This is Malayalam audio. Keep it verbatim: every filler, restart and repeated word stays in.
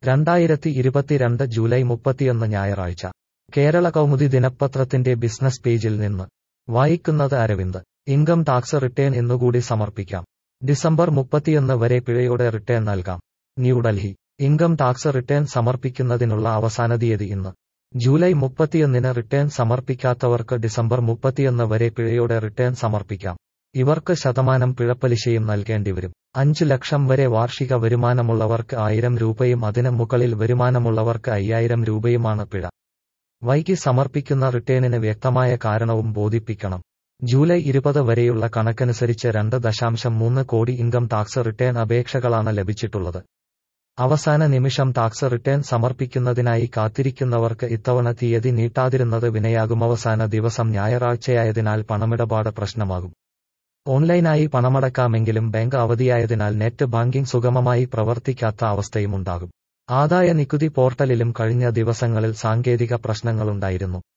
രണ്ടായിരത്തി ഇരുപത്തിരണ്ട് ജൂലൈ മുപ്പത്തിയൊന്ന് ഞായറാഴ്ച കേരള കൗമുദി ദിനപത്രത്തിന്റെ ബിസിനസ് പേജിൽ നിന്ന് വായിക്കുന്നത് അരവിന്ദ്. ഇൻകം ടാക്സ് റിട്ടേൺ ഇന്നുകൂടി സമർപ്പിക്കാം. ഡിസംബർ മുപ്പത്തിയൊന്ന് വരെ പിഴയോടെ റിട്ടേൺ നൽകാം. ന്യൂഡൽഹി. ഇൻകം ടാക്സ് റിട്ടേൺ സമർപ്പിക്കുന്നതിനുള്ള അവസാന തീയതി ഇന്ന്. ജൂലൈ മുപ്പത്തിയൊന്നിന് റിട്ടേൺ സമർപ്പിക്കാത്തവർക്ക് ഡിസംബർ മുപ്പത്തിയൊന്ന് വരെ പിഴയോടെ റിട്ടേൺ സമർപ്പിക്കാം. ഇവർക്ക് ശതമാനം പിഴപ്പലിശയും നൽകേണ്ടിവരും. അഞ്ചു ലക്ഷം വരെ വാർഷിക വരുമാനമുള്ളവർക്ക് ആയിരം രൂപയും അതിന് മുകളിൽ വരുമാനമുള്ളവർക്ക് അയ്യായിരം രൂപയുമാണ് പിഴ. വൈകി സമർപ്പിക്കുന്ന റിട്ടേണിന് വ്യക്തമായ കാരണവും ബോധിപ്പിക്കണം. ജൂലൈ ഇരുപത് വരെയുള്ള കണക്കനുസരിച്ച് രണ്ട് ദശാംശം മൂന്ന് കോടി ഇൻകം ടാക്സ് റിട്ടേൺ അപേക്ഷകളാണ് ലഭിച്ചിട്ടുള്ളത്. അവസാന നിമിഷം ടാക്സ് റിട്ടേൺ സമർപ്പിക്കുന്നതിനായി കാത്തിരിക്കുന്നവർക്ക് ഇത്തവണ തീയതി നീട്ടാതിരുന്നത് വിനയാകും. അവസാന ദിവസം ഞായറാഴ്ചയായതിനാൽ പണമിടപാട് പ്രശ്നമാകും. ഓൺലൈനായി പണമടക്കാമെങ്കിലും ബാങ്ക് അവധിയായതിനാൽ നെറ്റ് ബാങ്കിംഗ് സുഗമമായി പ്രവർത്തിക്കാത്ത അവസ്ഥയുമുണ്ടാകും. ആദായ നികുതി പോർട്ടലിലും കഴിഞ്ഞ ദിവസങ്ങളിൽ സാങ്കേതിക പ്രശ്നങ്ങളുണ്ടായിരുന്നു.